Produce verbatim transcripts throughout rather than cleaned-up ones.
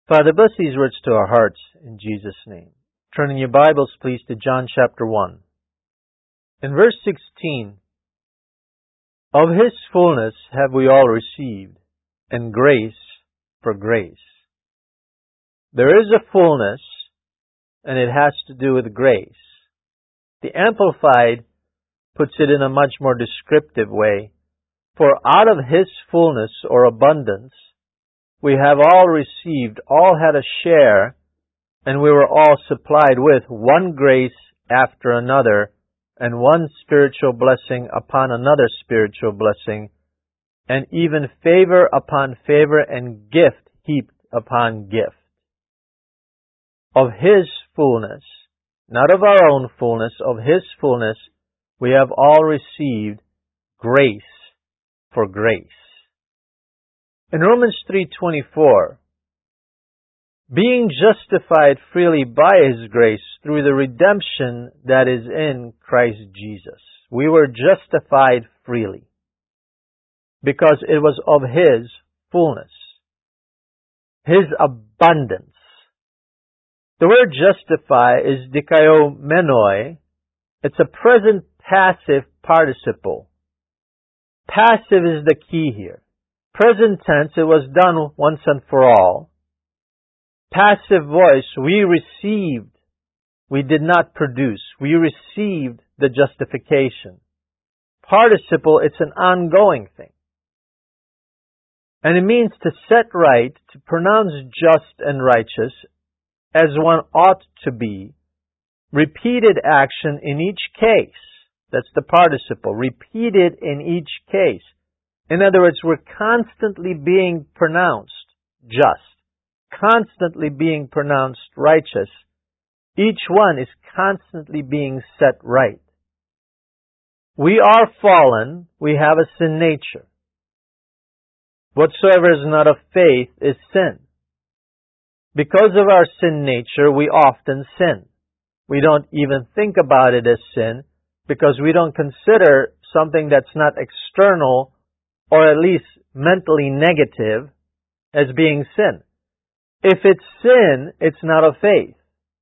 Father, bless these words to our hearts in Jesus' name. Turning your Bibles, please, to John chapter one. In verse sixteen, of His fullness have we all received, and grace for grace. There is a fullness, and it has to do with grace. The Amplified puts it in a much more descriptive way. For out of His fullness or abundance, we have all received, all had a share, and we were all supplied with one grace after another, and one spiritual blessing upon another spiritual blessing, and even favor upon favor and gift heaped upon gift. Of His fullness, not of our own fullness, of His fullness, we have all received grace for grace. In Romans three twenty-four, being justified freely by His grace through the redemption that is in Christ Jesus. We were justified freely because it was of His fullness, His abundance. The word justify is dikaimenoi. It's a present passive participle. Passive is the key here. Present tense, it was done once and for all. Passive voice, we received. We did not produce. We received the justification. Participle, it's an ongoing thing. And it means to set right, to pronounce just and righteous, as one ought to be. Repeated action in each case. That's the participle. Repeated in each case. In other words, we're constantly being pronounced just, constantly being pronounced righteous. Each one is constantly being set right. We are fallen. We have a sin nature. Whatsoever is not of faith is sin. Because of our sin nature, we often sin. We don't even think about it as sin because we don't consider something that's not external or at least mentally negative as being sin. If it's sin, it's not of faith.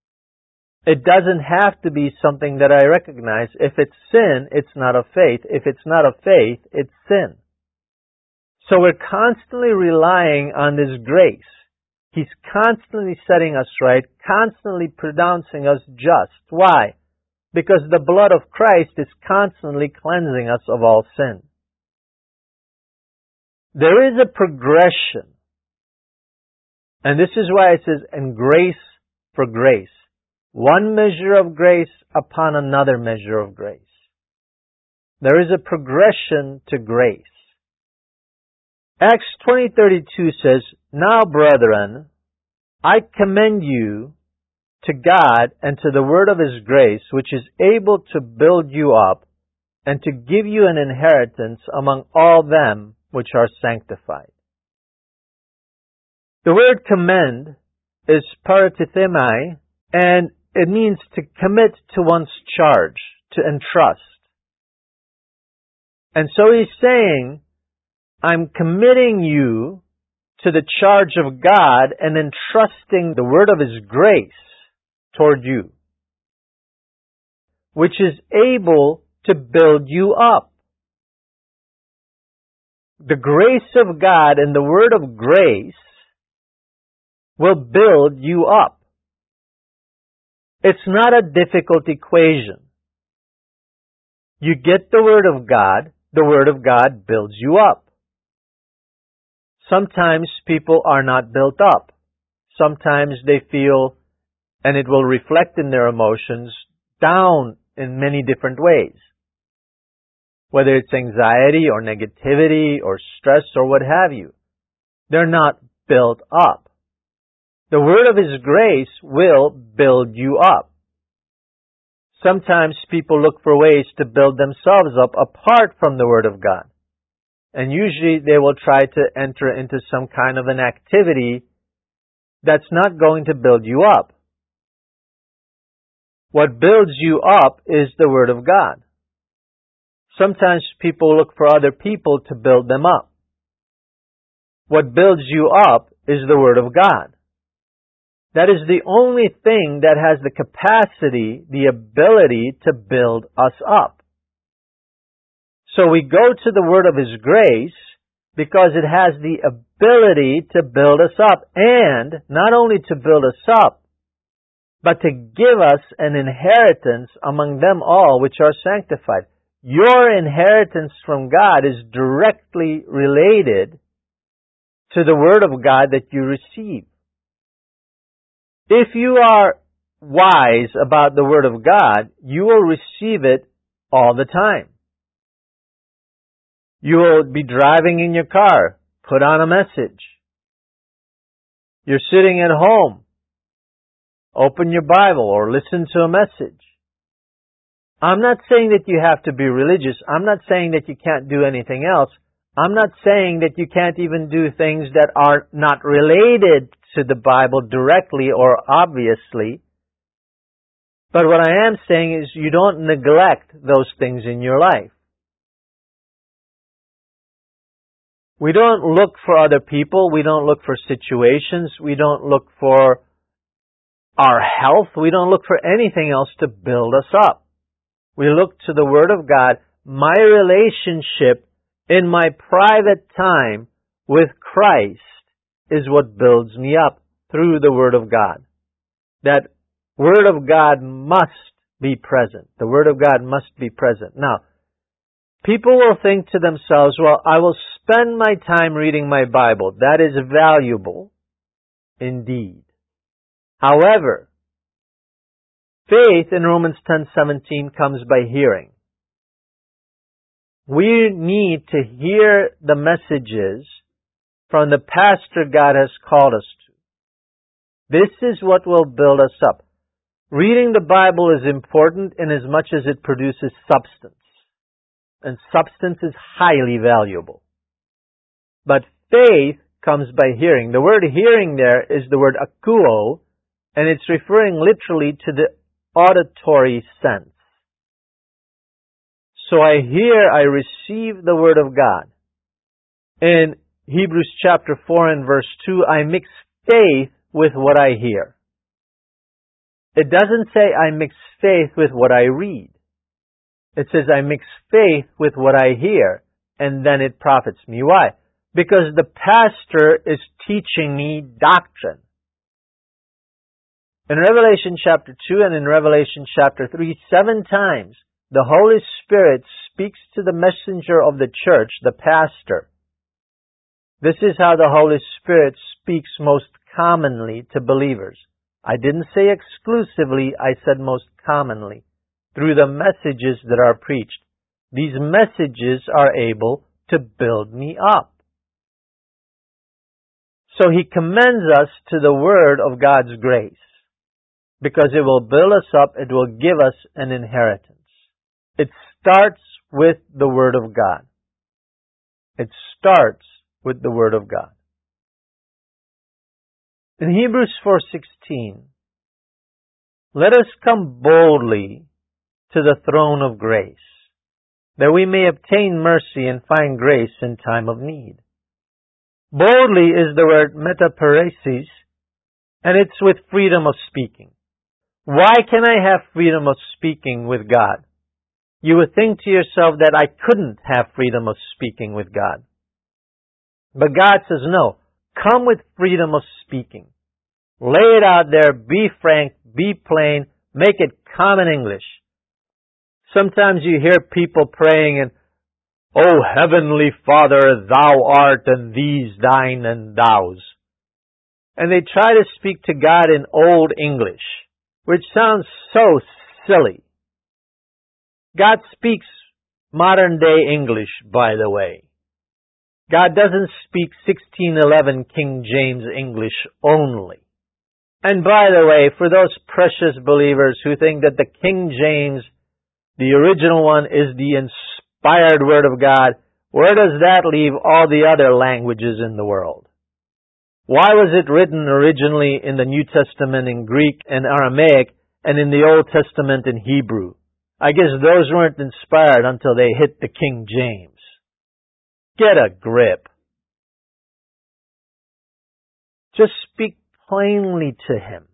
It doesn't have to be something that I recognize. If it's sin, it's not of faith. If it's not of faith, it's sin. So we're constantly relying on this grace. He's constantly setting us right, constantly pronouncing us just. Why? Because the blood of Christ is constantly cleansing us of all sin. There is a progression. And this is why it says, and grace for grace. One measure of grace upon another measure of grace. There is a progression to grace. Acts twenty thirty-two says, now, brethren, I commend you to God and to the word of His grace, which is able to build you up and to give you an inheritance among all them which are sanctified. The word commend is paratithemai, and it means to commit to one's charge, to entrust. And so he's saying, I'm committing you to the charge of God and entrusting the word of His grace toward you, which is able to build you up. The grace of God and the word of grace will build you up. It's not a difficult equation. You get the word of God, the word of God builds you up. Sometimes people are not built up. Sometimes they feel, and it will reflect in their emotions, down in many different ways. Whether it's anxiety or negativity or stress or what have you. They're not built up. The word of His grace will build you up. Sometimes people look for ways to build themselves up apart from the word of God. And usually they will try to enter into some kind of an activity that's not going to build you up. What builds you up is the Word of God. Sometimes people look for other people to build them up. What builds you up is the Word of God. That is the only thing that has the capacity, the ability to build us up. So we go to the word of His grace because it has the ability to build us up, and not only to build us up, but to give us an inheritance among them all which are sanctified. Your inheritance from God is directly related to the Word of God that you receive. If you are wise about the Word of God, you will receive it all the time. You will be driving in your car, put on a message. You're sitting at home, open your Bible or listen to a message. I'm not saying that you have to be religious. I'm not saying that you can't do anything else. I'm not saying that you can't even do things that are not related to the Bible directly or obviously. But what I am saying is you don't neglect those things in your life. We don't look for other people. We don't look for situations. We don't look for our health. We don't look for anything else to build us up. We look to the Word of God. My relationship in my private time with Christ is what builds me up through the Word of God. That Word of God must be present. The Word of God must be present. Now, people will think to themselves, well, I will spend my time reading my Bible. That is valuable indeed. However, faith in Romans ten seventeen comes by hearing. We need to hear the messages from the pastor God has called us to. This is what will build us up. Reading the Bible is important in as much as it produces substance. And substance is highly valuable. But faith comes by hearing. The word hearing there is the word akuo, and it's referring literally to the auditory sense. So I hear, I receive the Word of God. In Hebrews chapter four and verse two, I mix faith with what I hear. It doesn't say I mix faith with what I read. It says I mix faith with what I hear, and then it profits me. Why? Because the pastor is teaching me doctrine. In Revelation chapter two and in Revelation chapter three, seven times, the Holy Spirit speaks to the messenger of the church, the pastor. This is how the Holy Spirit speaks most commonly to believers. I didn't say exclusively, I said most commonly, through the messages that are preached. These messages are able to build me up. So He commends us to the Word of God's grace, because it will build us up, it will give us an inheritance. It starts with the Word of God. It starts with the Word of God. In Hebrews four sixteen, let us come boldly to the throne of grace, that we may obtain mercy and find grace in time of need. Boldly is the word metaparesis, and it's with freedom of speaking. Why can I have freedom of speaking with God? You would think to yourself that I couldn't have freedom of speaking with God. But God says, no, come with freedom of speaking. Lay it out there, be frank, be plain, make it common English. Sometimes you hear people praying and, O Heavenly Father, Thou art, and these thine and thous. And they try to speak to God in Old English, which sounds so silly. God speaks modern day English, by the way. God doesn't speak sixteen eleven King James English only. And by the way, for those precious believers who think that the King James, the original one, is the inspired Word of God, where does that leave all the other languages in the world? Why was it written originally in the New Testament in Greek and Aramaic and in the Old Testament in Hebrew? I guess those weren't inspired until they hit the King James. Get a grip. Just speak plainly to Him.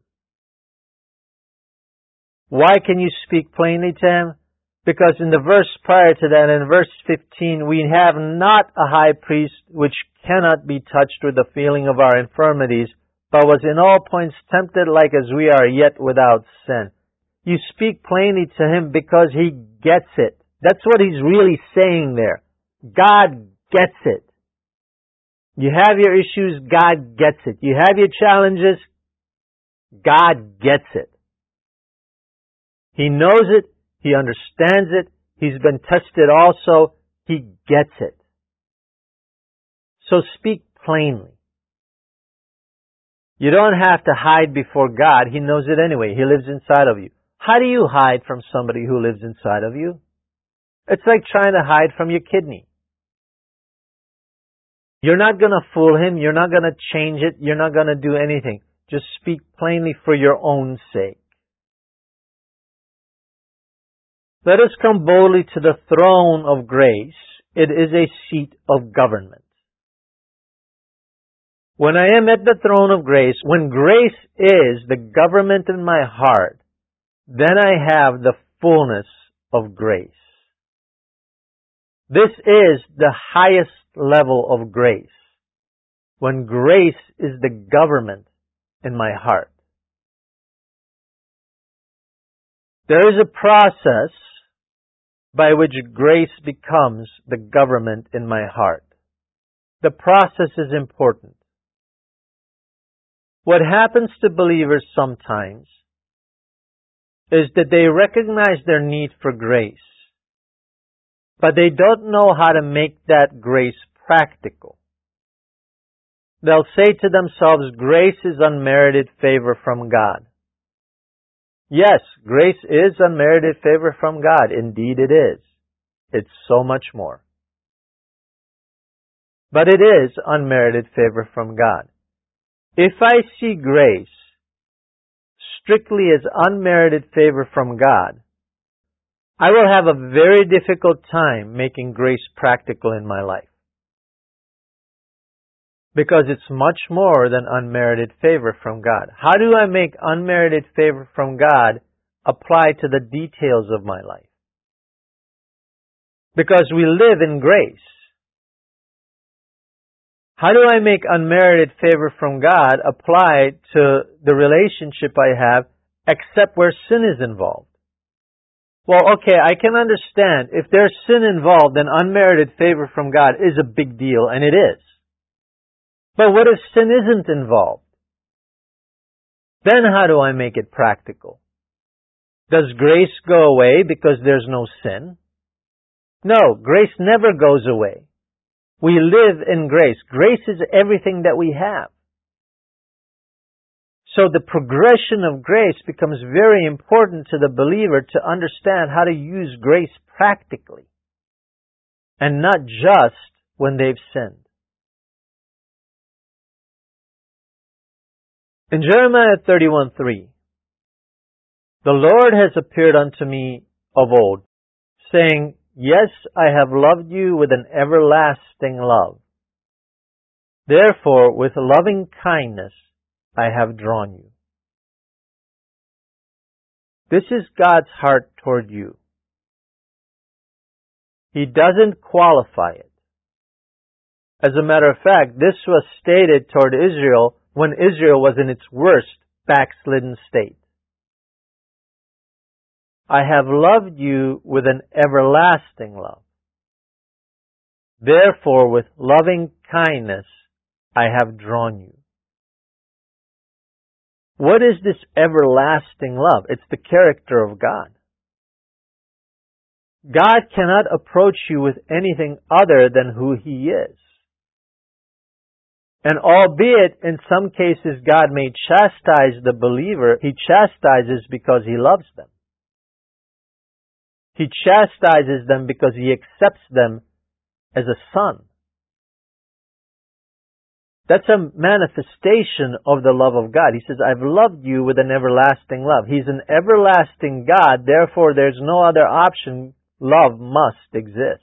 Why can you speak plainly to him? Because in the verse prior to that, in verse fifteen, we have not a high priest which cannot be touched with the feeling of our infirmities, but was in all points tempted like as we are, yet without sin. You speak plainly to him because he gets it. That's what he's really saying there. God gets it. You have your issues, God gets it. You have your challenges, God gets it. He knows it. He understands it. He's been tested also. He gets it. So speak plainly. You don't have to hide before God. He knows it anyway. He lives inside of you. How do you hide from somebody who lives inside of you? It's like trying to hide from your kidney. You're not going to fool him. You're not going to change it. You're not going to do anything. Just speak plainly for your own sake. Let us come boldly to the throne of grace. It is a seat of government. When I am at the throne of grace, when grace is the government in my heart, then I have the fullness of grace. This is the highest level of grace, when grace is the government in my heart. There is a process by which grace becomes the government in my heart. The process is important. What happens to believers sometimes is that they recognize their need for grace, but they don't know how to make that grace practical. They'll say to themselves, grace is unmerited favor from God. Yes, grace is unmerited favor from God. Indeed it is. It's so much more. But it is unmerited favor from God. If I see grace strictly as unmerited favor from God, I will have a very difficult time making grace practical in my life. Because it's much more than unmerited favor from God. How do I make unmerited favor from God apply to the details of my life? Because we live in grace. How do I make unmerited favor from God apply to the relationship I have except where sin is involved? Well, okay, I can understand if there's sin involved, then unmerited favor from God is a big deal, and it is. But what if sin isn't involved? Then how do I make it practical? Does grace go away because there's no sin? No, grace never goes away. We live in grace. Grace is everything that we have. So the progression of grace becomes very important to the believer to understand how to use grace practically and not just when they've sinned. In Jeremiah thirty-one three, the Lord has appeared unto me of old, saying, Yes, I have loved you with an everlasting love. Therefore, with loving kindness, I have drawn you. This is God's heart toward you. He doesn't qualify it. As a matter of fact, this was stated toward Israel when Israel was in its worst backslidden state. I have loved you with an everlasting love. Therefore, with loving kindness, I have drawn you. What is this everlasting love? It's the character of God. God cannot approach you with anything other than who He is. And albeit in some cases God may chastise the believer, He chastises because He loves them. He chastises them because He accepts them as a son. That's a manifestation of the love of God. He says, I've loved you with an everlasting love. He's an everlasting God, therefore there's no other option. Love must exist.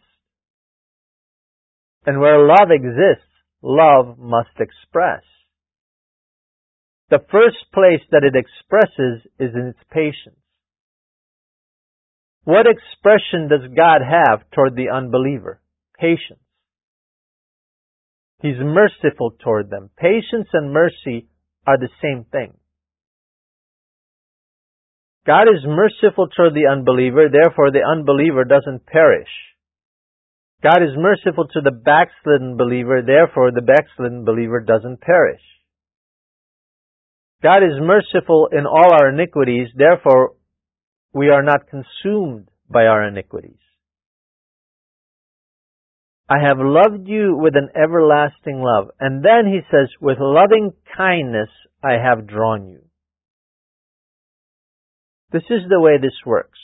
And where love exists, love must express. The first place that it expresses is in its patience. What expression does God have toward the unbeliever? Patience. He's merciful toward them. Patience and mercy are the same thing. God is merciful toward the unbeliever, therefore the unbeliever doesn't perish. God is merciful to the backslidden believer, therefore the backslidden believer doesn't perish. God is merciful in all our iniquities, therefore we are not consumed by our iniquities. I have loved you with an everlasting love. And then he says, with loving kindness I have drawn you. This is the way this works.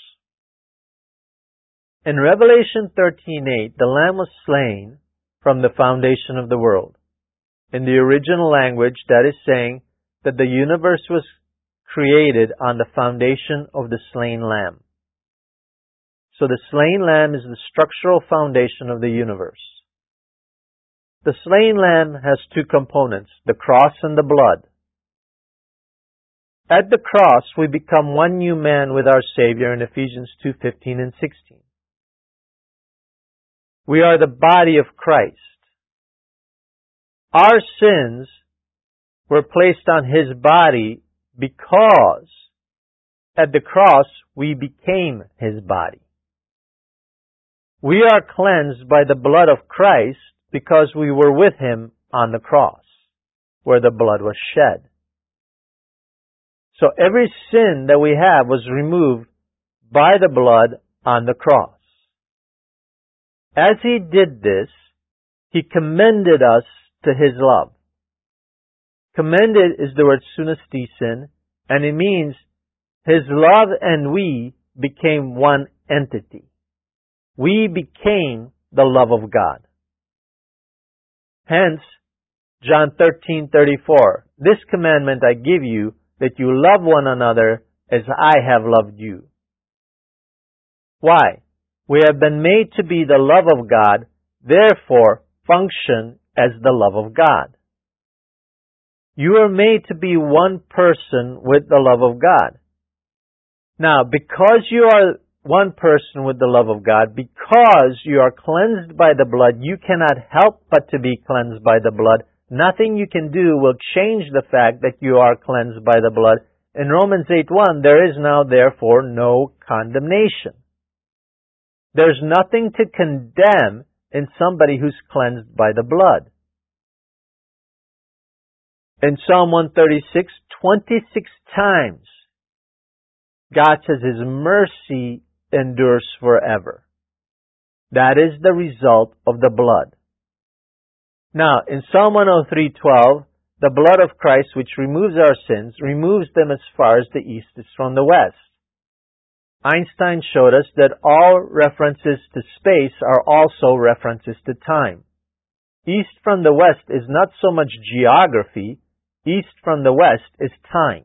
In Revelation thirteen eight, the Lamb was slain from the foundation of the world. In the original language, that is saying that the universe was created on the foundation of the slain Lamb. So the slain Lamb is the structural foundation of the universe. The slain Lamb has two components, the cross and the blood. At the cross, we become one new man with our Savior in Ephesians two fifteen and sixteen. We are the body of Christ. Our sins were placed on His body because at the cross we became His body. We are cleansed by the blood of Christ because we were with Him on the cross, where the blood was shed. So every sin that we have was removed by the blood on the cross. As He did this, He commended us to His love. Commended is the word sunestesen, and it means His love and we became one entity. We became the love of God. Hence, John thirteen thirty-four, this commandment I give you, that you love one another as I have loved you. Why? We have been made to be the love of God, therefore function as the love of God. You are made to be one person with the love of God. Now, because you are one person with the love of God, because you are cleansed by the blood, you cannot help but to be cleansed by the blood. Nothing you can do will change the fact that you are cleansed by the blood. In Romans eight one, there is now therefore no condemnation. There's nothing to condemn in somebody who's cleansed by the blood. In Psalm one thirty-six, twenty-six times, God says His mercy endures forever. That is the result of the blood. Now, in Psalm one oh three twelve, the blood of Christ, which removes our sins, removes them as far as the east is from the west. Einstein showed us that all references to space are also references to time. East from the west is not so much geography, east from the west is time.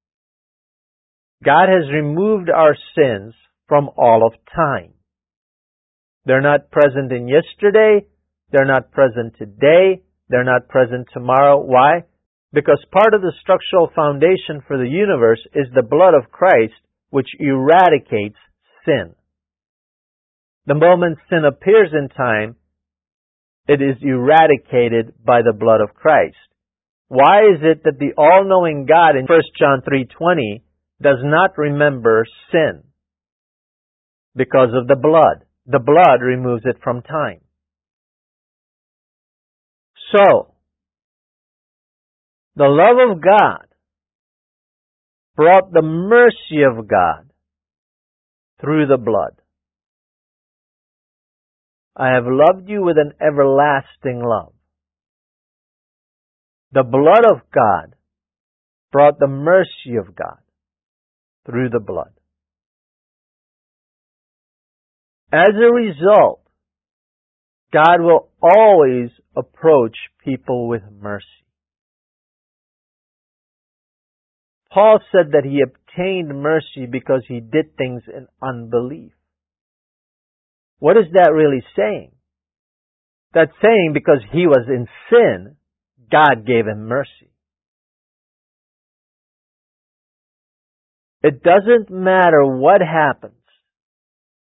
God has removed our sins from all of time. They're not present in yesterday, they're not present today, they're not present tomorrow. Why? Because part of the structural foundation for the universe is the blood of Christ, which eradicates sin. The moment sin appears in time, it is eradicated by the blood of Christ. Why is it that the all-knowing God in First John three twenty does not remember sin? Because of the blood. The blood removes it from time. So, the love of God brought the mercy of God through the blood. I have loved you with an everlasting love. The blood of God brought the mercy of God through the blood. As a result, God will always approach people with mercy. Paul said that he obtained mercy because he did things in unbelief. What is that really saying? That's saying because he was in sin, God gave him mercy. It doesn't matter what happens.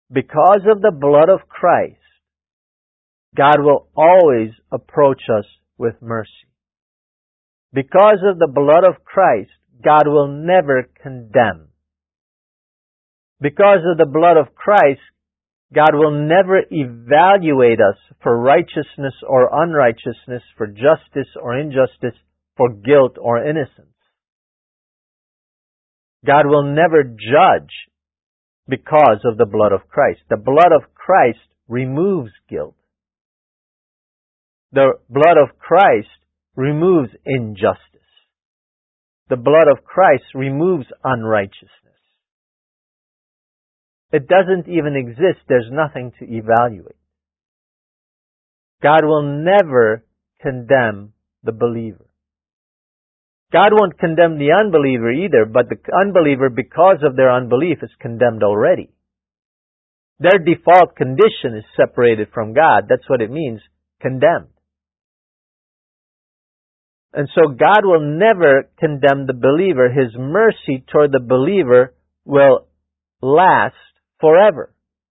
because of the blood of Christ, God will always approach us with mercy. Because of the blood of Christ, God will never condemn. Because of the blood of Christ, God will never evaluate us for righteousness or unrighteousness, for justice or injustice, for guilt or innocence. God will never judge because of the blood of Christ. The blood of Christ removes guilt. The blood of Christ removes injustice. The blood of Christ removes unrighteousness. It doesn't even exist. There's nothing to evaluate. God will never condemn the believer. God won't condemn the unbeliever either, but the unbeliever, because of their unbelief, is condemned already. Their default condition is separated from God. That's what it means, condemned. And so God will never condemn the believer. His mercy toward the believer will last forever.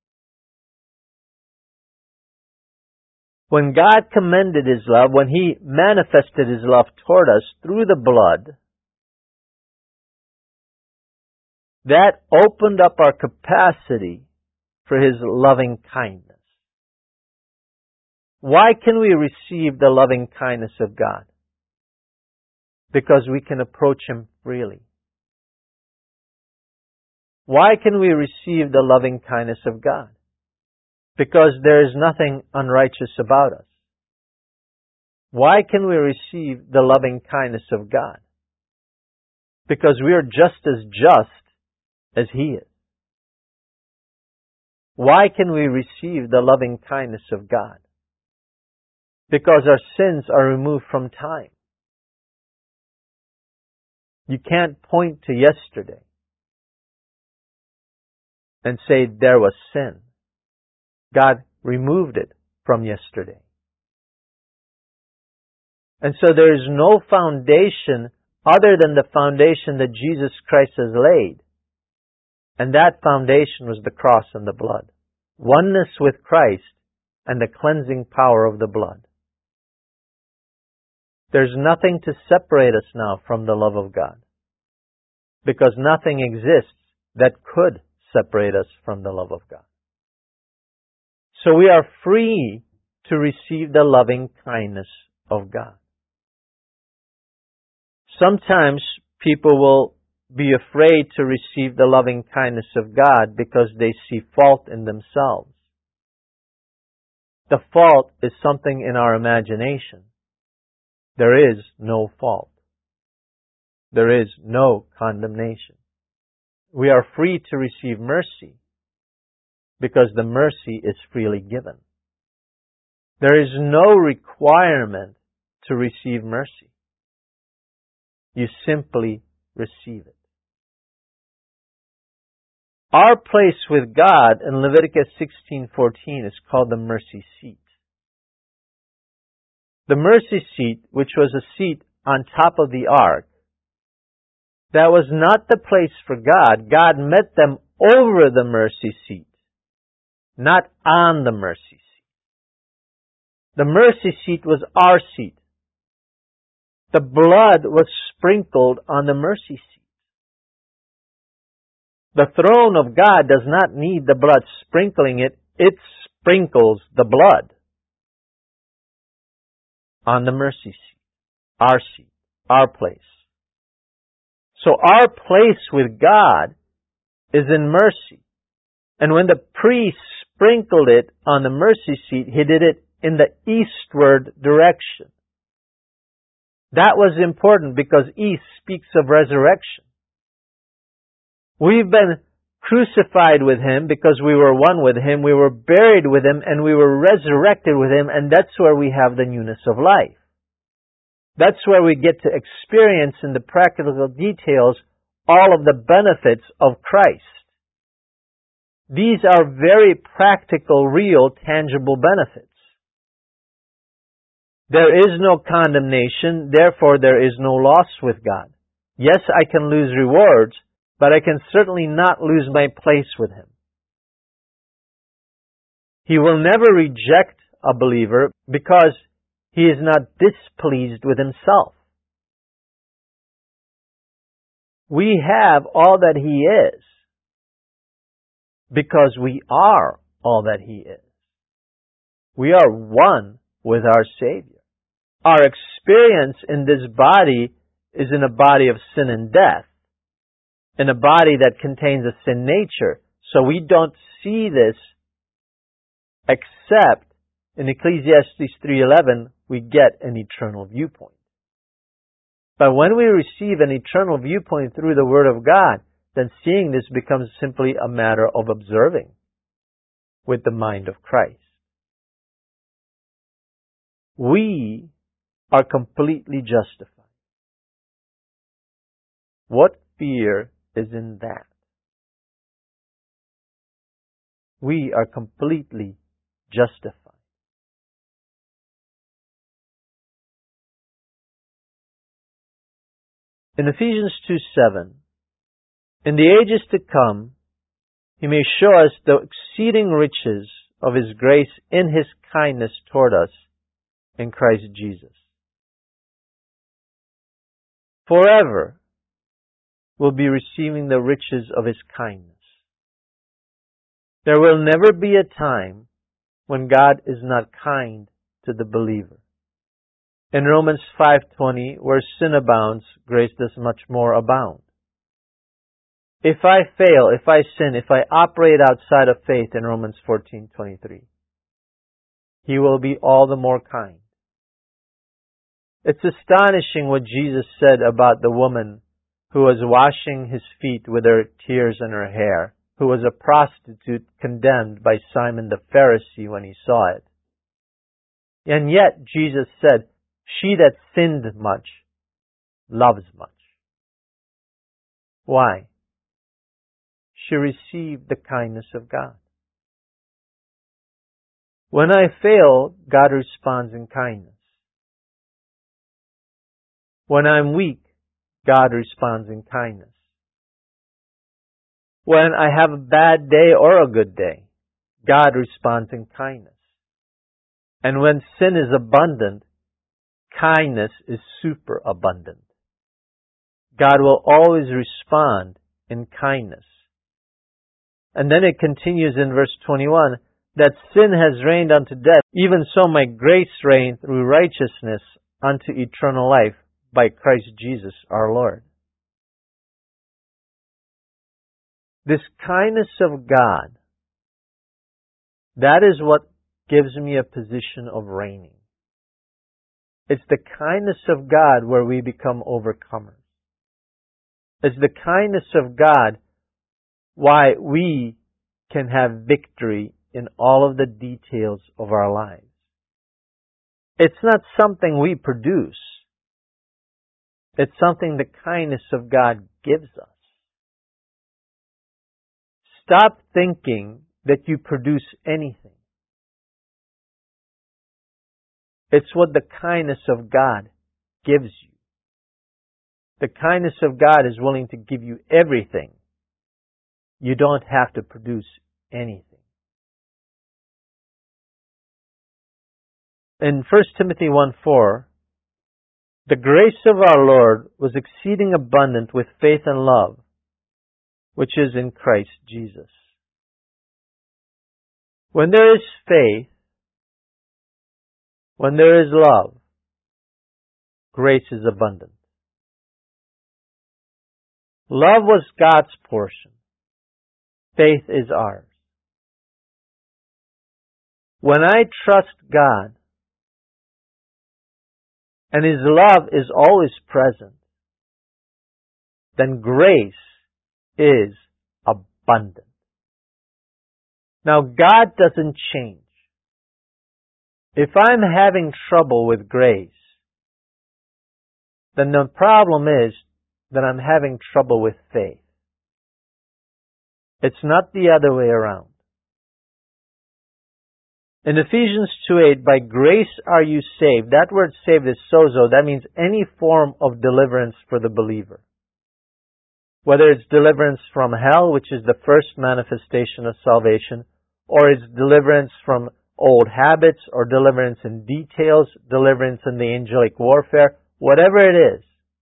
When God commended His love, when He manifested His love toward us through the blood, that opened up our capacity for His loving kindness. Why can we receive the loving kindness of God? Because we can approach Him freely. Why can we receive the loving kindness of God? Because there is nothing unrighteous about us. Why can we receive the loving kindness of God? Because we are just as just as He is. Why can we receive the loving kindness of God? Because our sins are removed from time. You can't point to yesterday and say there was sin. God removed it from yesterday. And so there is no foundation other than the foundation that Jesus Christ has laid. And that foundation was the cross and the blood. Oneness with Christ and the cleansing power of the blood. There's nothing to separate us now from the love of God. Because nothing exists that could separate us from the love of God. So we are free to receive the loving kindness of God. Sometimes people will be afraid to receive the loving kindness of God because they see fault in themselves. The fault is something in our imagination. There is no fault. There is no condemnation. We are free to receive mercy because the mercy is freely given. There is no requirement to receive mercy. You simply receive it. Our place with God in Leviticus sixteen fourteen is called the mercy seat. The mercy seat, which was a seat on top of the ark, that was not the place for God. God met them over the mercy seat, not on the mercy seat. The mercy seat was our seat. The blood was sprinkled on the mercy seat. The throne of God does not need the blood sprinkling it. It sprinkles the blood on the mercy seat, our seat, our place. So our place with God is in mercy. And when the priest sprinkled it on the mercy seat, he did it in the eastward direction. That was important because east speaks of resurrection. We've been crucified with Him because we were one with Him, we were buried with Him, and we were resurrected with Him, and that's where we have the newness of life. That's where we get to experience in the practical details all of the benefits of Christ. These are very practical, real, tangible benefits. There is no condemnation, therefore there is no loss with God. Yes, I can lose rewards, but I can certainly not lose my place with Him. He will never reject a believer because He is not displeased with Himself. We have all that He is because we are all that He is. We are one with our Savior. Our experience in this body is in a body of sin and death, in a body that contains a sin nature. So we don't see this except in Ecclesiastes three eleven we get an eternal viewpoint. But when we receive an eternal viewpoint through the Word of God, then seeing this becomes simply a matter of observing with the mind of Christ. We are completely justified. What fear is in that? We are completely justified. In Ephesians two seven, in the ages to come, He may show us the exceeding riches of His grace in His kindness toward us in Christ Jesus. Forever, we'll be receiving the riches of His kindness. There will never be a time when God is not kind to the believer. In Romans five twenty, where sin abounds, grace does much more abound. If I fail, if I sin, if I operate outside of faith in Romans fourteen twenty-three, He will be all the more kind. It's astonishing what Jesus said about the woman who was washing His feet with her tears and her hair, who was a prostitute condemned by Simon the Pharisee when he saw it. And yet Jesus said, "She that sinned much loves much." Why? She received the kindness of God. When I fail, God responds in kindness. When I'm weak, God responds in kindness. When I have a bad day or a good day, God responds in kindness. And when sin is abundant, kindness is superabundant. God will always respond in kindness. And then it continues in verse twenty-one, that sin has reigned unto death, even so my grace reign through righteousness unto eternal life by Christ Jesus our Lord. This kindness of God, that is what gives me a position of reigning. It's the kindness of God where we become overcomers. It's the kindness of God why we can have victory in all of the details of our lives. It's not something we produce. It's something the kindness of God gives us. Stop thinking that you produce anything. It's what the kindness of God gives you. The kindness of God is willing to give you everything. You don't have to produce anything. In First Timothy one four, the grace of our Lord was exceeding abundant with faith and love, which is in Christ Jesus. When there is faith, when there is love, grace is abundant. Love was God's portion. Faith is ours. When I trust God, and His love is always present, then grace is abundant. Now, God doesn't change. If I'm having trouble with grace, then the problem is that I'm having trouble with faith. It's not the other way around. In Ephesians two eight, by grace are you saved. That word saved is sozo. That means any form of deliverance for the believer. Whether it's deliverance from hell, which is the first manifestation of salvation, or it's deliverance from old habits, or deliverance in details, deliverance in the angelic warfare, whatever it is.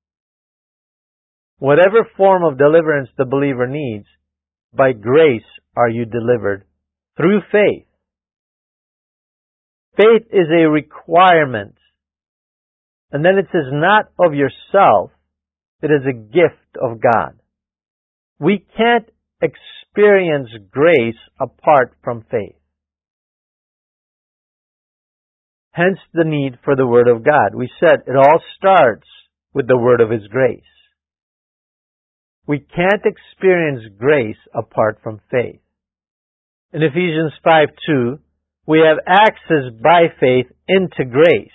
Whatever form of deliverance the believer needs, by grace are you delivered through faith. Faith is a requirement. And then it says, not of yourself, it is a gift of God. We can't experience grace apart from faith. Hence the need for the Word of God. We said it all starts with the Word of His grace. We can't experience grace apart from faith. In Ephesians five two, we have access by faith into grace.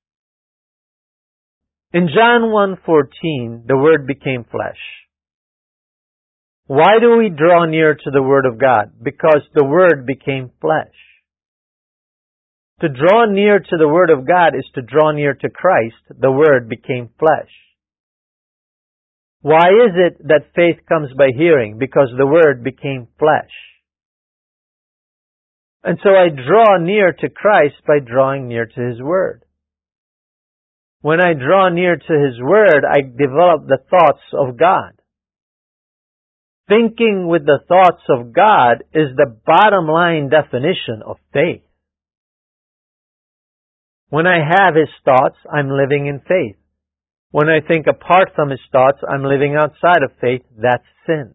In John one fourteen, the Word became flesh. Why do we draw near to the Word of God? Because the Word became flesh. To draw near to the Word of God is to draw near to Christ. The Word became flesh. Why is it that faith comes by hearing? Because the Word became flesh. And so I draw near to Christ by drawing near to His Word. When I draw near to His Word, I develop the thoughts of God. Thinking with the thoughts of God is the bottom line definition of faith. When I have His thoughts, I'm living in faith. When I think apart from His thoughts, I'm living outside of faith. That's sin.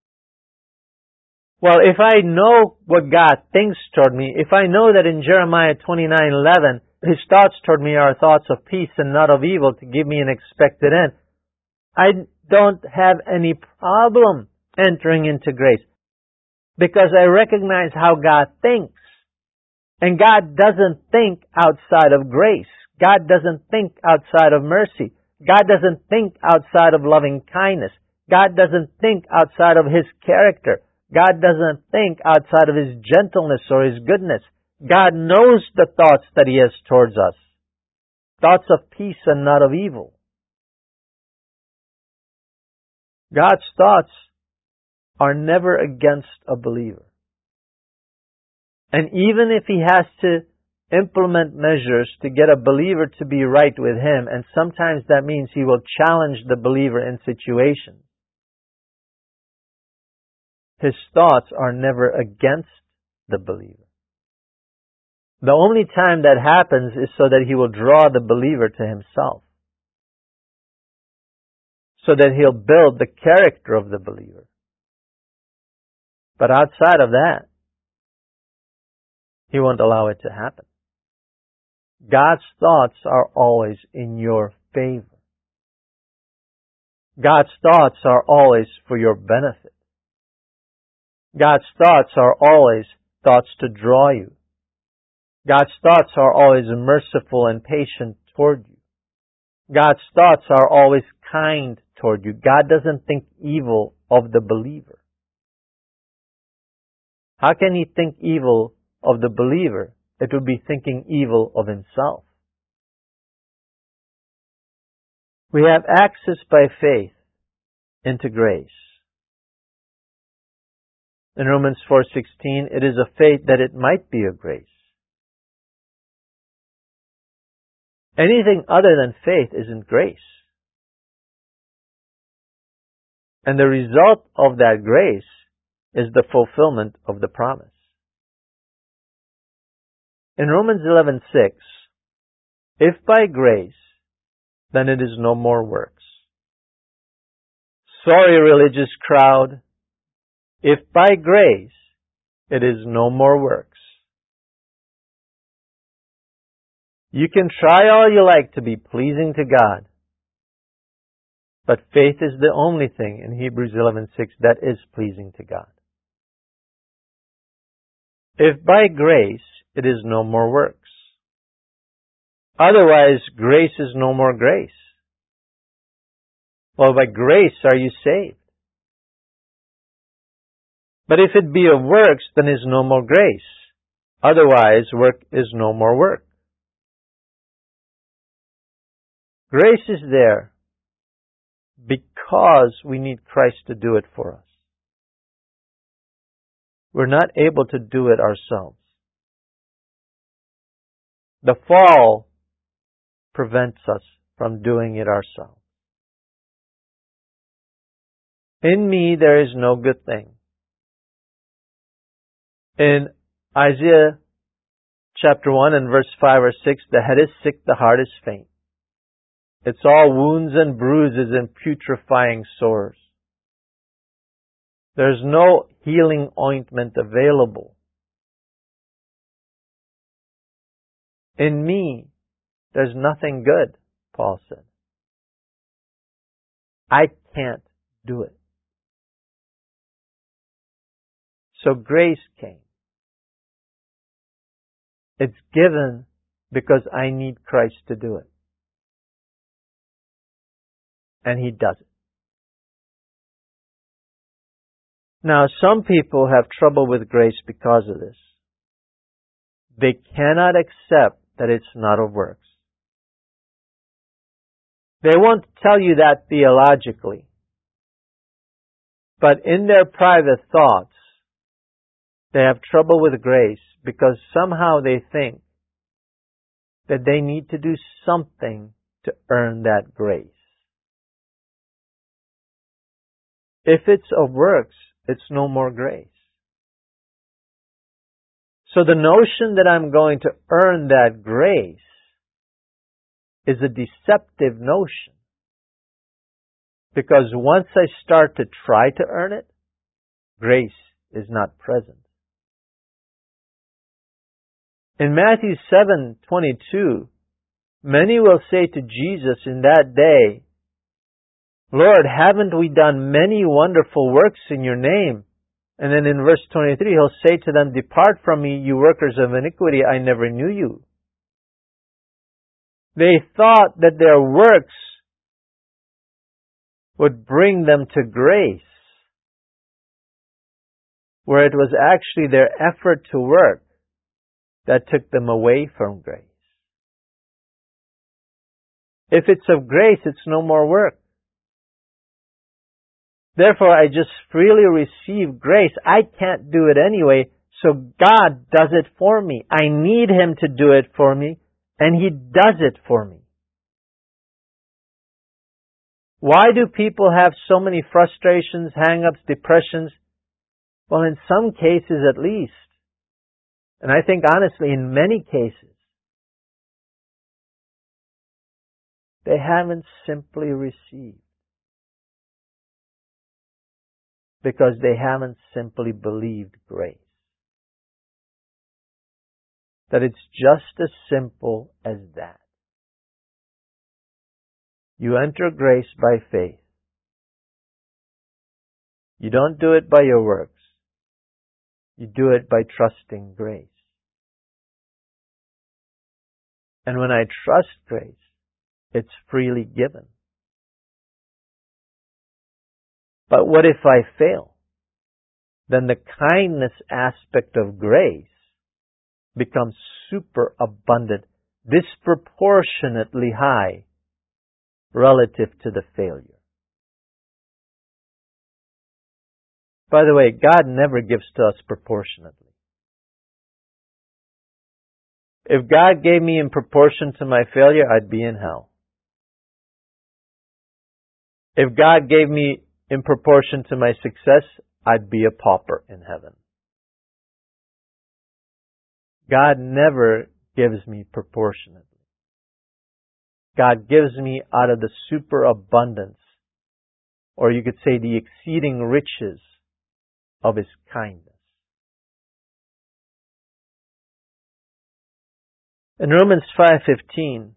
Well, if I know what God thinks toward me, if I know that in Jeremiah twenty-nine eleven, His thoughts toward me are thoughts of peace and not of evil to give me an expected end, I don't have any problem entering into grace because I recognize how God thinks. And God doesn't think outside of grace. God doesn't think outside of mercy. God doesn't think outside of loving kindness. God doesn't think outside of His character. God doesn't think outside of His gentleness or His goodness. God knows the thoughts that He has towards us. Thoughts of peace and not of evil. God's thoughts are never against a believer. And even if He has to implement measures to get a believer to be right with Him, and sometimes that means He will challenge the believer in situations, His thoughts are never against the believer. The only time that happens is so that He will draw the believer to Himself, so that He'll build the character of the believer. But outside of that, He won't allow it to happen. God's thoughts are always in your favor. God's thoughts are always for your benefit. God's thoughts are always thoughts to draw you. God's thoughts are always merciful and patient toward you. God's thoughts are always kind toward you. God doesn't think evil of the believer. How can He think evil of the believer? It would be thinking evil of Himself. We have access by faith into grace. In Romans four sixteen, it is of faith that it might be of grace. Anything other than faith isn't grace. And the result of that grace is the fulfillment of the promise. In Romans eleven six, if by grace, then it is no more works. Sorry, religious crowd. If by grace, it is no more works. You can try all you like to be pleasing to God, but faith is the only thing in Hebrews eleven six that is pleasing to God. If by grace, it is no more works. Otherwise, grace is no more grace. Well, by grace are you saved. But if it be of works, then is no more grace. Otherwise, work is no more work. Grace is there because we need Christ to do it for us. We're not able to do it ourselves. The fall prevents us from doing it ourselves. In me there is no good thing. In Isaiah chapter one and verse five or six, the head is sick, the heart is faint. It's all wounds and bruises and putrefying sores. There's no healing ointment available. In me, there's nothing good, Paul said. I can't do it. So grace came. It's given because I need Christ to do it. And He does it. Now, some people have trouble with grace because of this. They cannot accept that it's not of works. They won't tell you that theologically. But in their private thoughts, they have trouble with grace because somehow they think that they need to do something to earn that grace. If it's of works, it's no more grace. So the notion that I'm going to earn that grace is a deceptive notion. Because once I start to try to earn it, grace is not present. In Matthew seven twenty-two, many will say to Jesus in that day, Lord, haven't we done many wonderful works in your name? And then in verse twenty-three, He'll say to them, Depart from me, you workers of iniquity, I never knew you. They thought that their works would bring them to grace, where it was actually their effort to work that took them away from grace. If it's of grace, it's no more work. Therefore, I just freely receive grace. I can't do it anyway, so God does it for me. I need Him to do it for me, and He does it for me. Why do people have so many frustrations, hang-ups, depressions? Well, in some cases at least, and I think honestly in many cases, they haven't simply received. Because they haven't simply believed grace. That it's just as simple as that. You enter grace by faith. You don't do it by your works. You do it by trusting grace. And when I trust grace, it's freely given. But what if I fail? Then the kindness aspect of grace becomes super abundant, disproportionately high relative to the failure. By the way, God never gives to us proportionately. If God gave me in proportion to my failure, I'd be in hell. If God gave me in proportion to my success, I'd be a pauper in heaven. God never gives me proportionately. God gives me out of the superabundance, or you could say the exceeding riches of His kindness. In Romans five fifteen,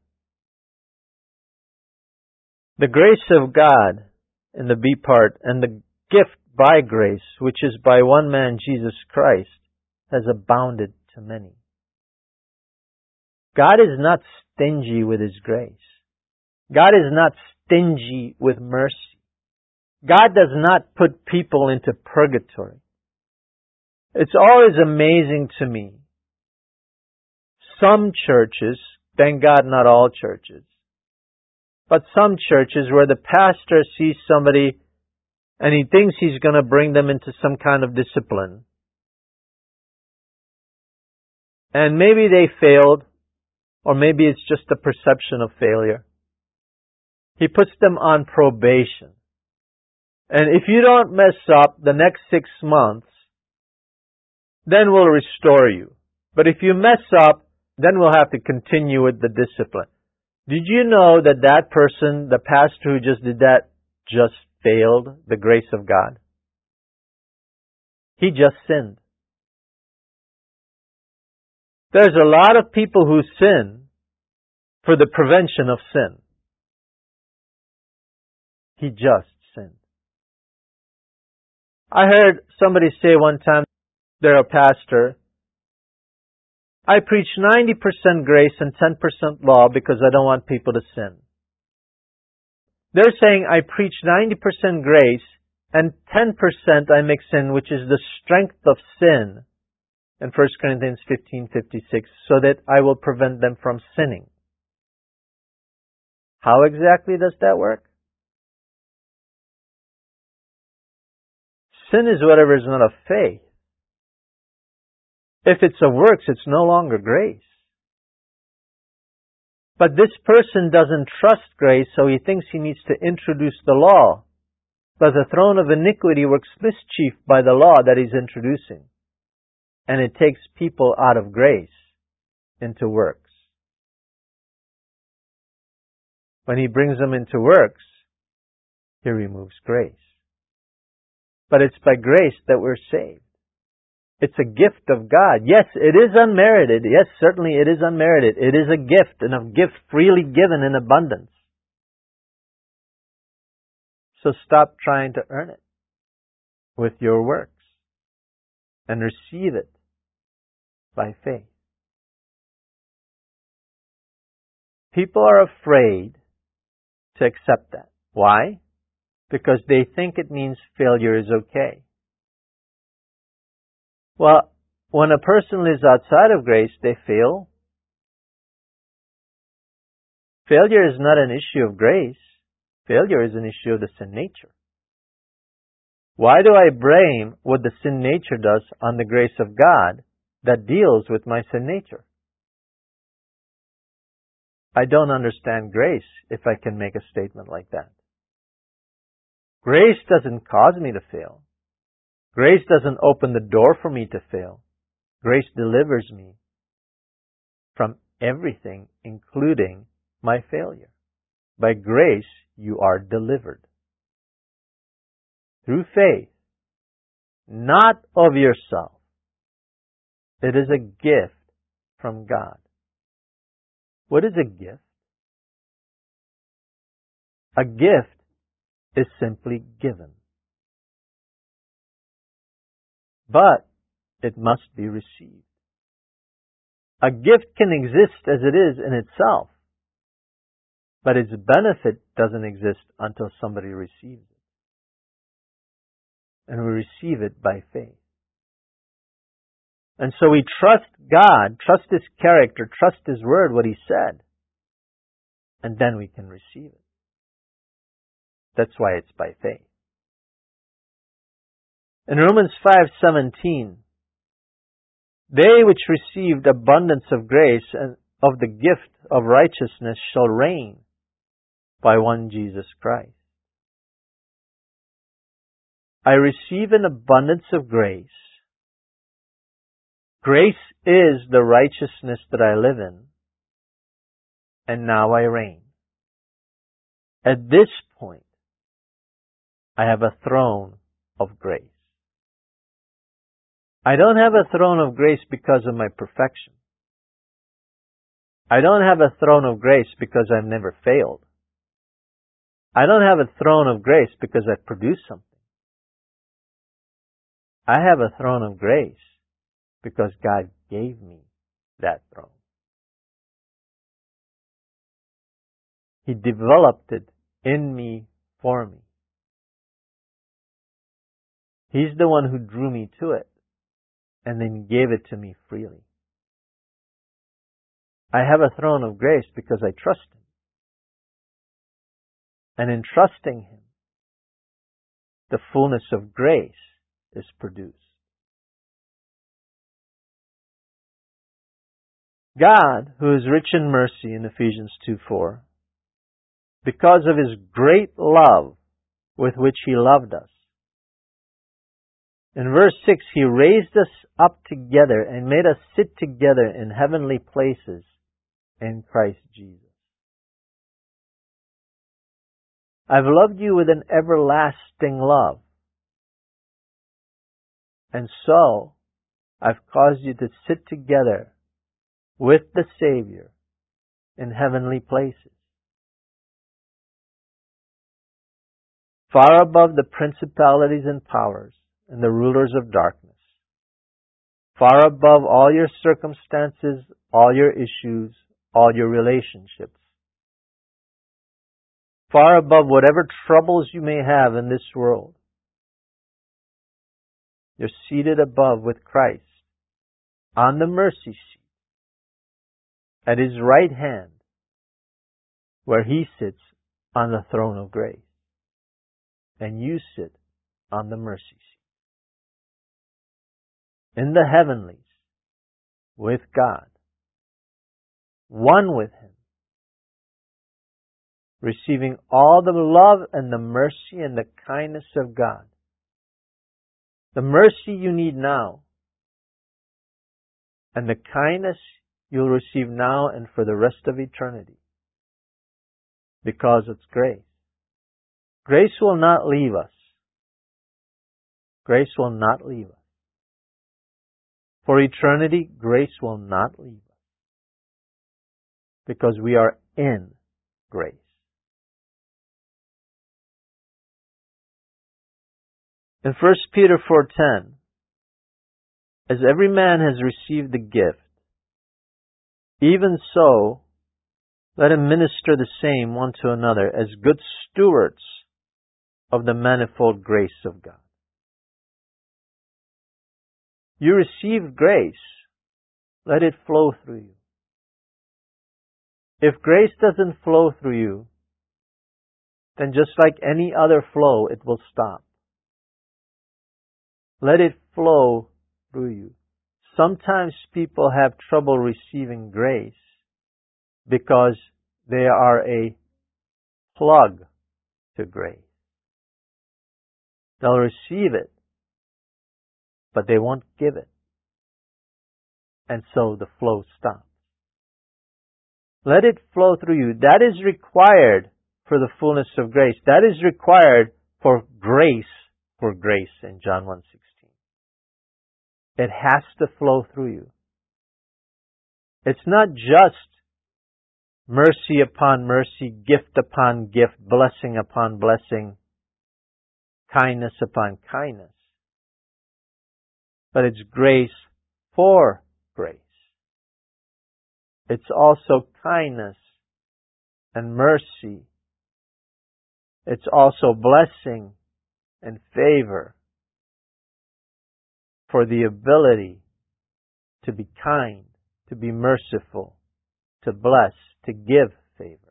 the grace of God in the B part and the gift by grace, which is by one man, Jesus Christ, has abounded to many. God is not stingy with His grace. God is not stingy with mercy. God does not put people into purgatory. It's always amazing to me. Some churches, thank God not all churches, but some churches where the pastor sees somebody and he thinks he's going to bring them into some kind of discipline. and maybe they failed, or maybe it's just a perception of failure. He puts them on probation. And if you don't mess up the next six months, then we'll restore you. But if you mess up, then we'll have to continue with the discipline. Did you know that that person, the pastor who just did that, just failed the grace of God? He just sinned. There's a lot of people who sin for the prevention of sin. He just sinned. I heard somebody say one time, they're a pastor, I preach ninety percent grace and ten percent law because I don't want people to sin. They're saying I preach ninety percent grace and ten percent I mix in, which is the strength of sin, in First Corinthians fifteen fifty-six, so that I will prevent them from sinning. How exactly does that work? Sin is whatever is not of faith. If it's of works, it's no longer grace. But this person doesn't trust grace, so he thinks he needs to introduce the law. But the throne of iniquity works mischief by the law that he's introducing. And it takes people out of grace into works. When he brings them into works, he removes grace. But it's by grace that we're saved. It's a gift of God. Yes, it is unmerited. Yes, certainly it is unmerited. It is a gift, and a gift freely given in abundance. So stop trying to earn it with your works and receive it by faith. People are afraid to accept that. Why? Because they think it means failure is okay. Well, when a person lives outside of grace, they fail. Failure is not an issue of grace. Failure is an issue of the sin nature. Why do I blame what the sin nature does on the grace of God that deals with my sin nature? I don't understand grace if I can make a statement like that. Grace doesn't cause me to fail. Grace doesn't open the door for me to fail. Grace delivers me from everything, including my failure. By grace, you are delivered. Through faith, not of yourself. It is a gift from God. What is a gift? A gift is simply given. But it must be received. A gift can exist as it is in itself, but its benefit doesn't exist until somebody receives it. And we receive it by faith. And so we trust God, trust His character, trust His word, what He said, and then we can receive it. That's why it's by faith. In Romans five seventeen, they which received abundance of grace and of the gift of righteousness shall reign by one Jesus Christ. I receive an abundance of grace. Grace is the righteousness that I live in, and now I reign. At this point, I have a throne of grace. I don't have a throne of grace because of my perfection. I don't have a throne of grace because I've never failed. I don't have a throne of grace because I've produced something. I have a throne of grace because God gave me that throne. He developed it in me for me. He's the one who drew me to it and then gave it to me freely. I have a throne of grace because I trust Him. And in trusting Him, the fullness of grace is produced. God, who is rich in mercy in Ephesians two four, because of His great love with which He loved us. In verse six, He raised us up together and made us sit together in heavenly places in Christ Jesus. I've loved you with an everlasting love. And so, I've caused you to sit together with the Savior in heavenly places, far above the principalities and powers and the rulers of darkness, far above all your circumstances, all your issues, all your relationships, far above whatever troubles you may have in this world. You're seated above with Christ on the mercy seat at His right hand, where He sits on the throne of grace, and you sit on the mercy seat. In the heavenlies, with God, one with Him, receiving all the love and the mercy and the kindness of God. The mercy you need now, and the kindness you'll receive now and for the rest of eternity, because it's grace. Grace will not leave us. Grace will not leave us. For eternity, grace will not leave us, because we are in grace. In First Peter four ten, as every man has received the gift, even so let him minister the same one to another as good stewards of the manifold grace of God. You received grace, let it flow through you. If grace doesn't flow through you, then just like any other flow, it will stop. Let it flow through you. Sometimes people have trouble receiving grace because they are a plug to grace. They'll receive it, but they won't give it. And so the flow stops. Let it flow through you. That is required for the fullness of grace. That is required for grace for grace in John one sixteen. It has to flow through you. It's not just mercy upon mercy, gift upon gift, blessing upon blessing, kindness upon kindness. But it's grace for grace. It's also kindness and mercy. It's also blessing and favor for the ability to be kind, to be merciful, to bless, to give favor.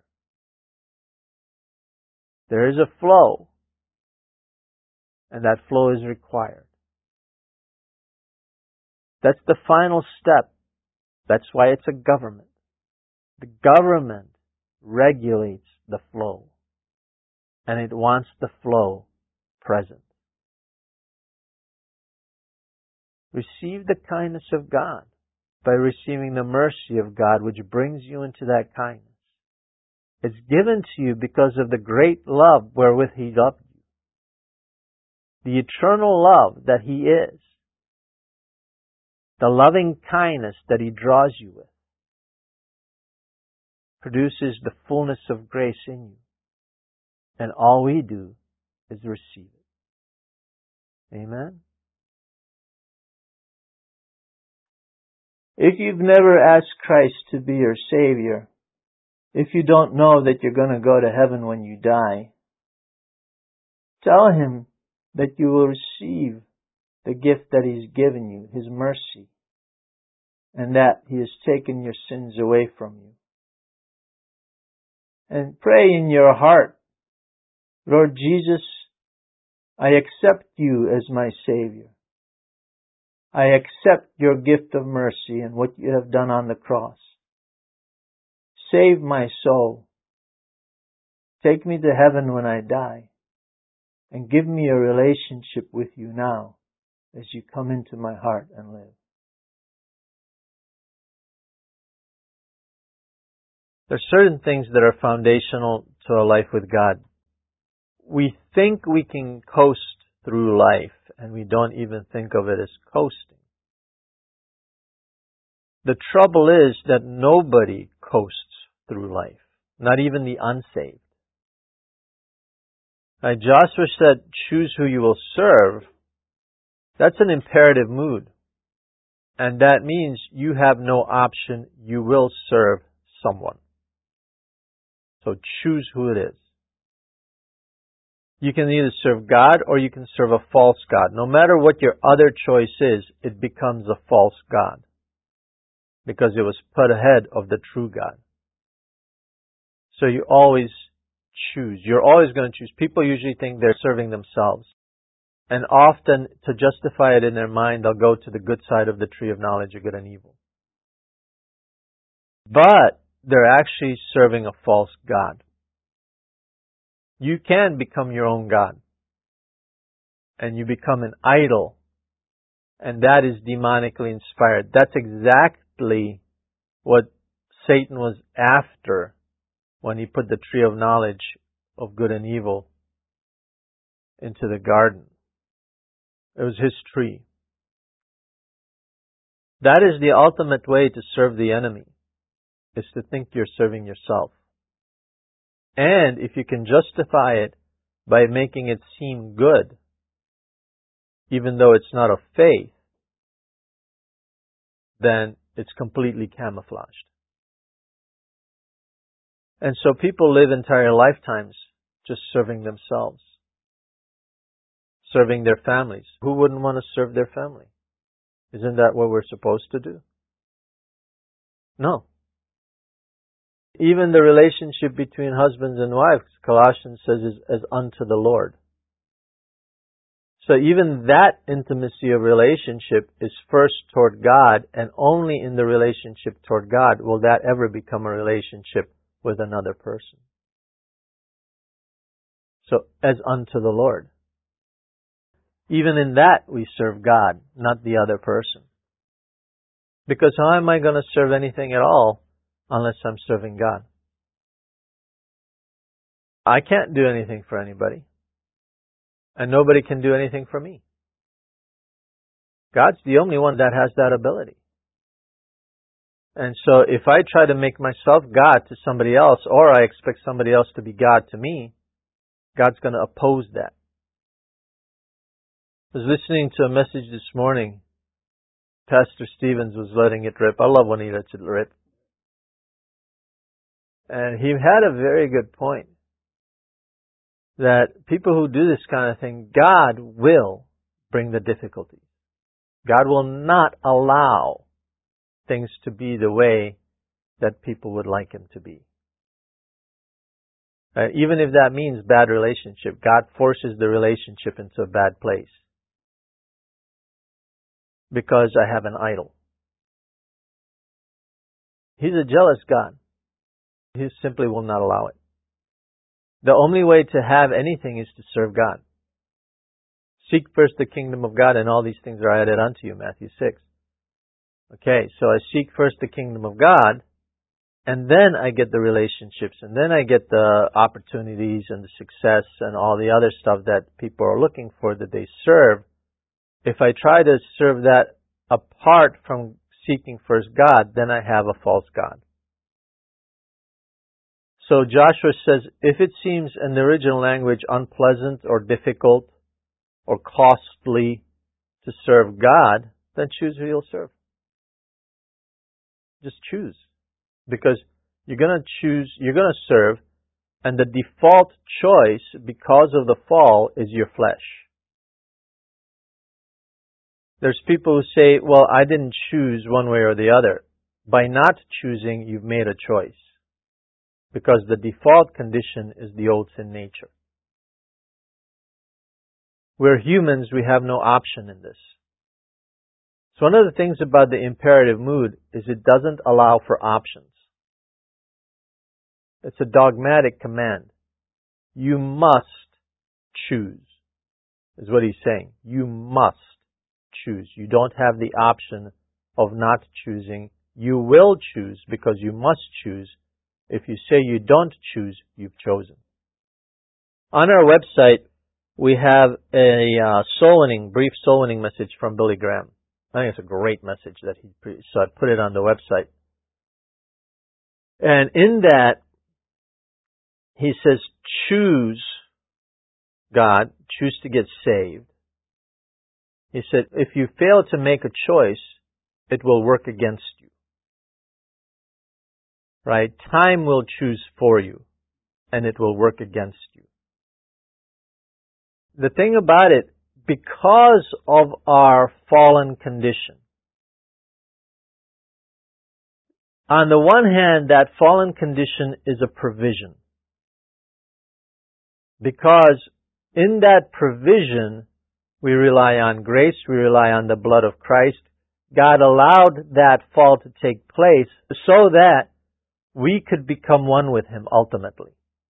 There is a flow, and that flow is required. That's the final step. That's why it's a government. The government regulates the flow, and it wants the flow present. Receive the kindness of God by receiving the mercy of God, which brings you into that kindness. It's given to you because of the great love wherewith He loved you. The eternal love that He is. The loving kindness that He draws you with produces the fullness of grace in you. And all we do is receive it. Amen? If you've never asked Christ to be your Savior, if you don't know that you're going to go to heaven when you die, tell Him that you will receive the gift that He's given you, His mercy, and that He has taken your sins away from you. And pray in your heart, Lord Jesus, I accept you as my Savior. I accept your gift of mercy and what you have done on the cross. save my soul. Take me to heaven when I die, and give me a relationship with you now as you come into my heart and live. There are certain things that are foundational to a life with God. We think we can coast through life, and we don't even think of it as coasting. The trouble is that nobody coasts through life, not even the unsaved. Now, Joshua said, choose who you will serve. That's an imperative mood. And that means you have no option. You will serve someone. So choose who it is. You can either serve God or you can serve a false God. No matter what your other choice is, it becomes a false God, because it was put ahead of the true God. So you always choose. You're always going to choose. People usually think they're serving themselves. And often, to justify it in their mind, they'll go to the good side of the tree of knowledge of good and evil. But they're actually serving a false God. You can become your own God. And you become an idol. And that is demonically inspired. That's exactly what Satan was after when he put the tree of knowledge of good and evil into the garden. It was his tree. That is the ultimate way to serve the enemy, is to think you're serving yourself. And if you can justify it by making it seem good, even though it's not of faith, then it's completely camouflaged. And so people live entire lifetimes just serving themselves, serving their families. Who wouldn't want to serve their family? Isn't that what we're supposed to do? No. Even the relationship between husbands and wives, Colossians says, is as unto the Lord. So even that intimacy of relationship is first toward God, and only in the relationship toward God will that ever become a relationship with another person. So, as unto the Lord. Even in that we serve God, not the other person. Because how am I going to serve anything at all unless I'm serving God? I can't do anything for anybody. And nobody can do anything for me. God's the only one that has that ability. And so if I try to make myself God to somebody else, or I expect somebody else to be God to me, God's going to oppose that. I was listening to a message this morning. Pastor Stevens was letting it rip. I love when he lets it rip. And he had a very good point. That people who do this kind of thing, God will bring the difficulties. God will not allow things to be the way that people would like him to be. Uh, even if that means bad relationship, God forces the relationship into a bad place. Because I have an idol. He's a jealous God. He simply will not allow it. The only way to have anything is to serve God. Seek first the kingdom of God, and all these things are added unto you, Matthew six. Okay, so I seek first the kingdom of God, and then I get the relationships, and then I get the opportunities and the success and all the other stuff that people are looking for that they serve. If I try to serve that apart from seeking first God, then I have a false God. So Joshua says, if it seems in the original language unpleasant or difficult or costly to serve God, then choose who you'll serve. Just choose. Because you're going to choose, you're going to serve, and the default choice, because of the fall, is your flesh. There's people who say, well, I didn't choose one way or the other. By not choosing, you've made a choice. Because the default condition is the old sin nature. We're humans, we have no option in this. So one of the things about the imperative mood is it doesn't allow for options. It's a dogmatic command. You must choose, is what he's saying. You must choose. You don't have the option of not choosing. You will choose because you must choose. If you say you don't choose, you've chosen. On our website, we have a uh, soul winning, brief soul winning message from Billy Graham. I think it's a great message that he pre- so I put it on the website. And in that, he says, choose God, choose to get saved. He said, if you fail to make a choice, it will work against you. Right? Time will choose for you, and it will work against you. The thing about it, because of our fallen condition, on the one hand, that fallen condition is a provision. Because in that provision, we rely on grace, we rely on the blood of Christ. God allowed that fall to take place so that we could become one with Him ultimately.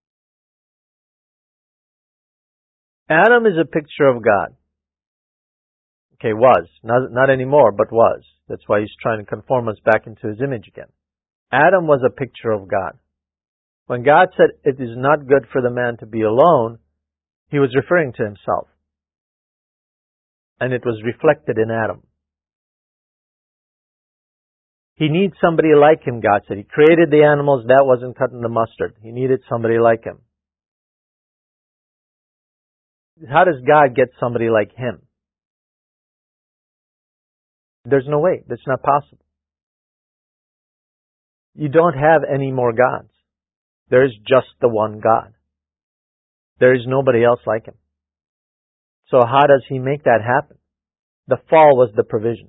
Adam is a picture of God. Okay, was. Not, not anymore, but was. That's why He's trying to conform us back into His image again. Adam was a picture of God. When God said, it is not good for the man to be alone, He was referring to Himself. And it was reflected in Adam. He needs somebody like Him, God said. He created the animals, that wasn't cutting the mustard. He needed somebody like Him. How does God get somebody like Him? There's no way. That's not possible. You don't have any more gods. There is just the one God. There is nobody else like Him. So how does He make that happen? The fall was the provision.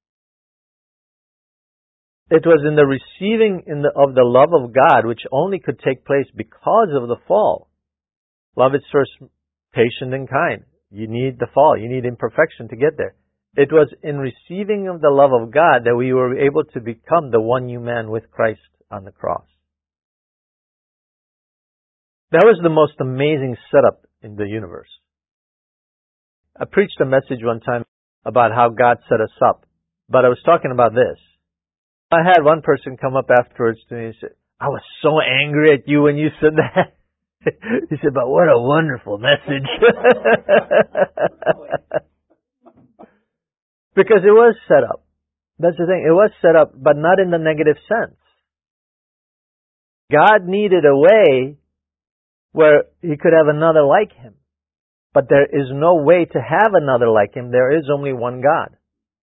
It was in the receiving in the, of the love of God, which only could take place because of the fall. Love is first patient and kind. You need the fall. You need imperfection to get there. It was in receiving of the love of God that we were able to become the one new man with Christ on the cross. That was the most amazing setup in the universe. I preached a message one time about how God set us up, but I was talking about this. I had one person come up afterwards to me and say, I was so angry at you when you said that. He said, but what a wonderful message. Because it was set up. That's the thing. It was set up, but not in the negative sense. God needed a way where He could have another like Him. But there is no way to have another like Him. There is only one God.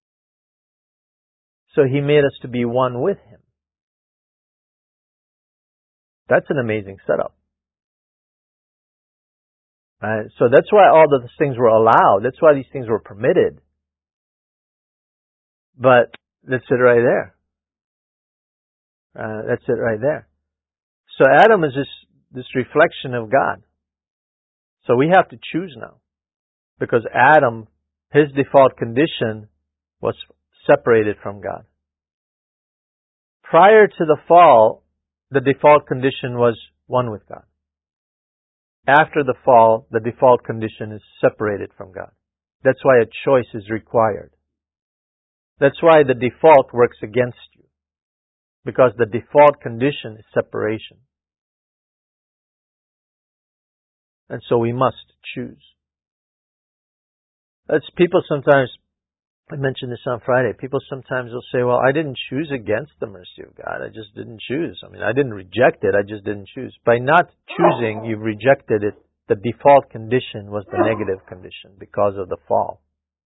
So He made us to be one with Him. That's an amazing setup. Right? So that's why all those things were allowed. That's why these things were permitted. But that's it right there. Uh, that's it right there. So Adam is this, this reflection of God. So we have to choose now. Because Adam, his default condition was separated from God. Prior to the fall, the default condition was one with God. After the fall, the default condition is separated from God. That's why a choice is required. That's why the default works against you. Because the default condition is separation. And so we must choose. That's people sometimes, I mentioned this on Friday, people sometimes will say, well, I didn't choose against the mercy of God. I just didn't choose. I mean, I didn't reject it. I just didn't choose. By not choosing, you've rejected it. The default condition was the negative condition because of the fall.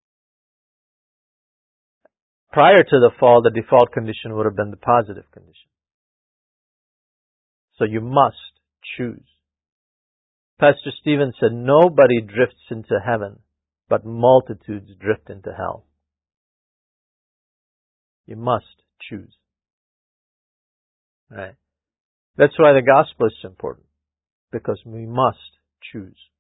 Prior to the fall, the default condition would have been the positive condition. So you must choose. Pastor Stephen said, nobody drifts into heaven, but multitudes drift into hell. You must choose. Right? That's why the gospel is important. Because we must choose.